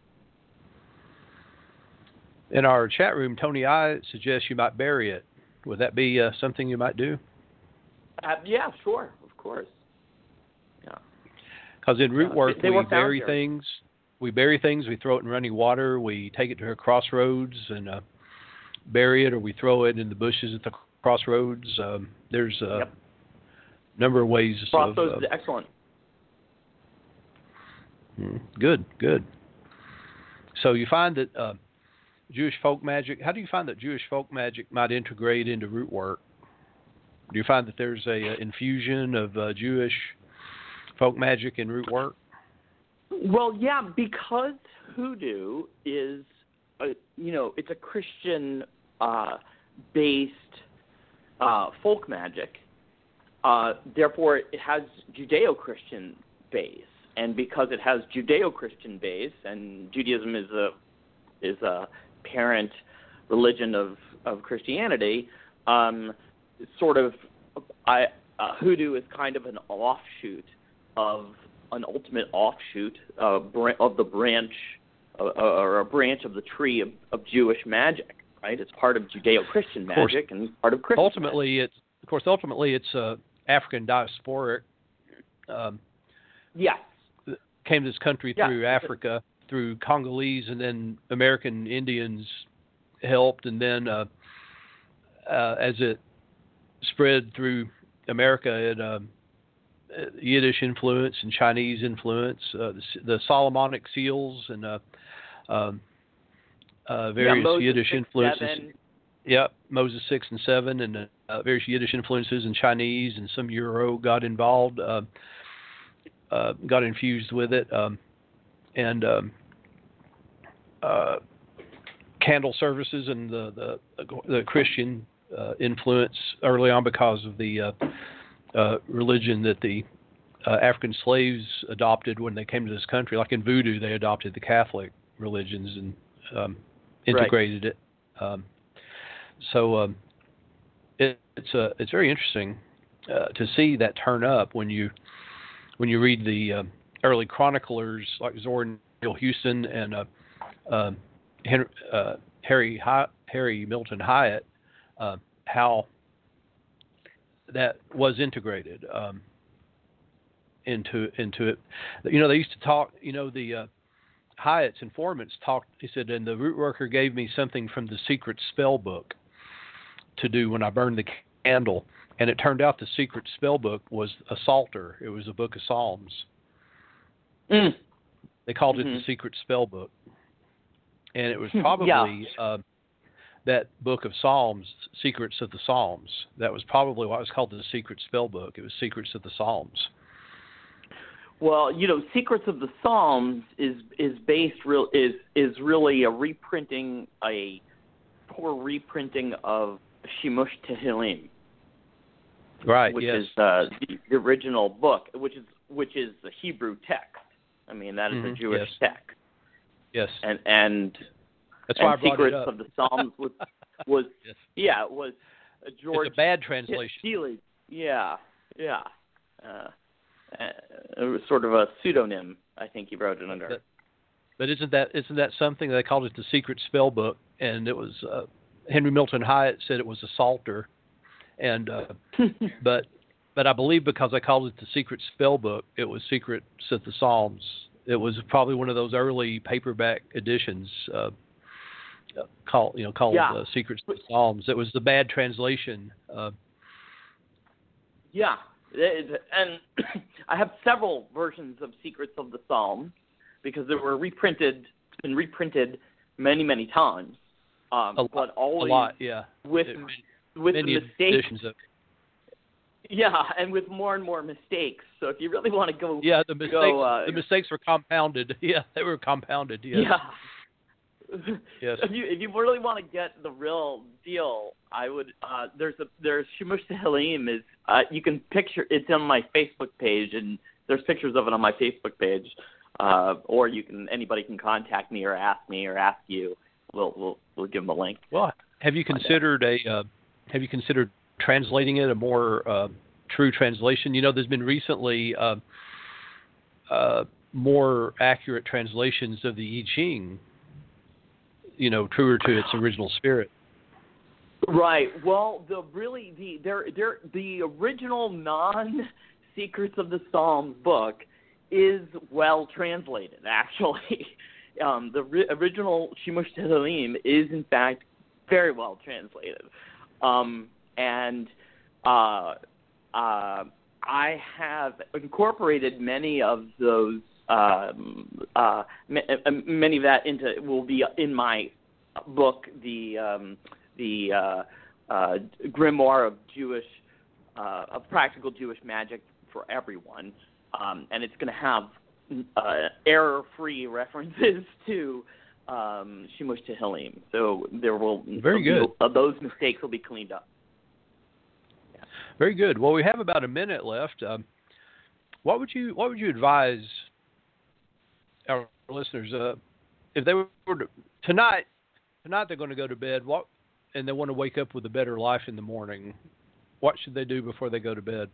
In our chat room, Tony I suggests you might bury it. Would that be uh, something you might do? Uh, yeah, sure, of course. Yeah. Because in root Uh, work, they we were found bury here. things. We bury things. We throw it in running water. We take it to a crossroads and uh, bury it, or we throw it in the bushes at the crossroads. Um, there's a Yep. number of ways. Crossroads of, is uh, excellent. Good, good. So you find that uh, Jewish folk magic. How do you find that Jewish folk magic might integrate into root work? Do you find that there's a, a infusion of uh, Jewish folk magic in root work? Well, yeah, because hoodoo is, a, you know, it's a Christian uh, based uh, folk magic. Uh, therefore, it has Judeo-Christian base, and because it has Judeo-Christian base, and Judaism is a is a parent religion of of Christianity, um, sort of, I uh, hoodoo is kind of an offshoot of an ultimate offshoot uh, br- of the branch uh, or a branch of the tree of, of Jewish magic. Right? It's part of Judeo-Christian magic and part of Christian. Ultimately, magic. it's of course ultimately it's uh, African diasporic. Um, yes. Came to this country Yeah. through Africa, through Congolese, and then American Indians helped, and then uh, uh, as it spread through America, it um, Yiddish influence and Chinese influence, uh, the, the Solomonic seals and uh, um, uh, various yeah, Moses Yiddish six, influences. Seven. yeah, Moses six and seven, and uh, various Yiddish influences and Chinese and some Euro got involved, uh, uh, got infused with it, um, and um, uh, candle services and the the, the Christian uh, influence early on because of the uh, uh, religion that the uh, African slaves adopted when they came to this country. Like in Voodoo, they adopted the Catholic religions and um, integrated right. it. Um, so um, it, it's uh, it's very interesting uh, to see that turn up when you when you read the uh, early chroniclers like Zora Neale Hurston and uh, uh, Henry, uh, Harry Hi- Harry Milton Hyatt, uh, how that was integrated um, into into it. You know, they used to talk. You know, the uh, Hyatt's informants talked. He said, and the root worker gave me something from the secret spell book to do when I burned the candle, and it turned out the secret spell book was a psalter. It was a book of Psalms. Mm. They called mm-hmm. it the secret spell book, and it was probably yeah. uh, that book of Psalms, Secrets of the Psalms. That was probably why it was called the secret spell book. It was Secrets of the Psalms. Well, you know, Secrets of the Psalms is is based real is is really a reprinting, a poor reprinting of Shimush Tehillim, right? Which yes. is uh, the original book, which is which is the Hebrew text. I mean, that is mm-hmm. a Jewish yes. text. Yes. And and that's and why I brought Secrets it up. of the Psalms was was yes. yeah it was uh, George. It's a bad translation. Healy. Yeah, yeah. Uh, Uh, it was sort of a pseudonym, I think he wrote it under. But, but isn't that isn't that something? They called it the secret spell book, and it was uh, Henry Milton Hyatt said it was a psalter, and uh, but but I believe because I called it the secret spell book, it was Secrets of the Psalms. It was probably one of those early paperback editions uh, called you know called yeah. uh, Secrets of the Psalms. It was the bad translation. Uh, yeah. And I have several versions of Secrets of the Psalms because they were reprinted and reprinted many, many times. Um, a lot, but always a lot, yeah. with it, with many mistakes. Of... Yeah, and with more and more mistakes. So if you really want to go, yeah, the mistakes, go, uh, the mistakes were compounded. Yeah, they were compounded. Yes. Yeah. Yes. If you if you really want to get the real deal, I would. Uh, there's a there's Shimush Tehillim is uh, you can picture it's on my Facebook page and there's pictures of it on my Facebook page, uh, or you can anybody can contact me or ask me or ask you. We'll we'll we'll give them a link. Well, have you considered a uh, have you considered translating it a more uh, true translation? You know, there's been recently uh, uh, more accurate translations of the I Ching. You know, truer to its original spirit. Right. Well, the really the there there the original non Secrets of the Psalms book is well translated. Actually, um, the ri- original Shimush Tehillim is in fact very well translated, um, and uh, uh, I have incorporated many of those. Um, uh, many of that into will be in my book, the um, the uh, uh, Grimoire of Jewish uh, of Practical Jewish Magic for Everyone, um, and it's going to have uh, error-free references to um, Shimush Tehillim. So there will very good. Be, uh, those mistakes will be cleaned up. Yeah. Very good. Well, we have about a minute left. Um, what would you What would you advise our listeners, uh, if they were to, tonight, tonight they're going to go to bed, what, and they want to wake up with a better life in the morning, what should they do before they go to bed?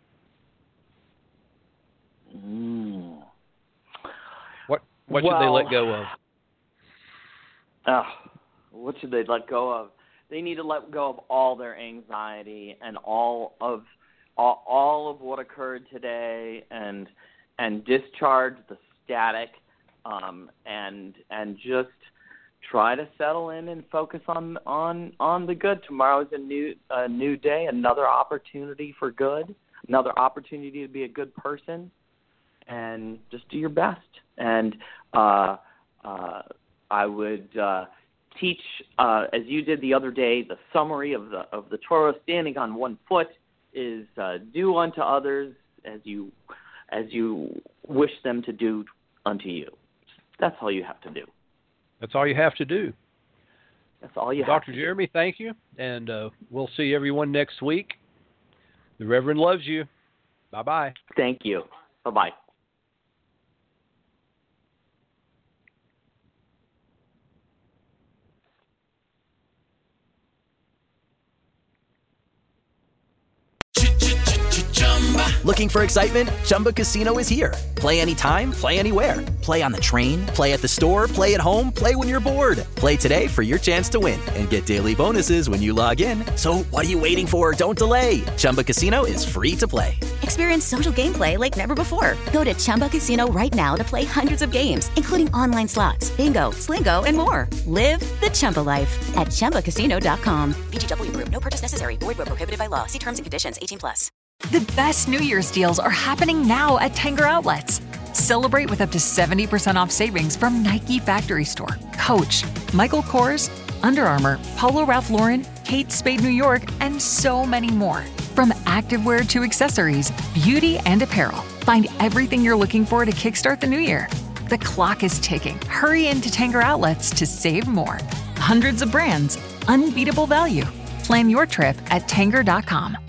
Mm. What What well, should they let go of? Uh, what should they let go of? They need to let go of all their anxiety and all of all, all of what occurred today, and and discharge the static. Um, and and just try to settle in and focus on on, on the good. Tomorrow's a new a new day, another opportunity for good, another opportunity to be a good person, and just do your best. And uh, uh, I would uh, teach, uh, as you did the other day, the summary of the of the Torah. Standing on one foot is uh, do unto others as you as you wish them to do unto you. That's all you have to do. That's all you have to do. That's all you Doctor have to Jeremy, do. Thank you, and uh, we'll see everyone next week. The Reverend loves you. Bye-bye. Thank you. Bye-bye. Looking for excitement? Chumba Casino is here. Play anytime, play anywhere. Play on the train, play at the store, play at home, play when you're bored. Play today for your chance to win and get daily bonuses when you log in. So what are you waiting for? Don't delay. Chumba Casino is free to play. Experience social gameplay like never before. Go to Chumba Casino right now to play hundreds of games, including online slots, bingo, Slingo, and more. Live the Chumba life at Chumba Casino dot com. V G W Group. No purchase necessary. Void where prohibited by law. See terms and conditions. eighteen plus. The best New Year's deals are happening now at Tanger Outlets. Celebrate with up to seventy percent off savings from Nike Factory Store, Coach, Michael Kors, Under Armour, Polo Ralph Lauren, Kate Spade New York, and so many more. From activewear to accessories, beauty and apparel. Find everything you're looking for to kickstart the new year. The clock is ticking. Hurry into Tanger Outlets to save more. Hundreds of brands, unbeatable value. Plan your trip at Tanger dot com.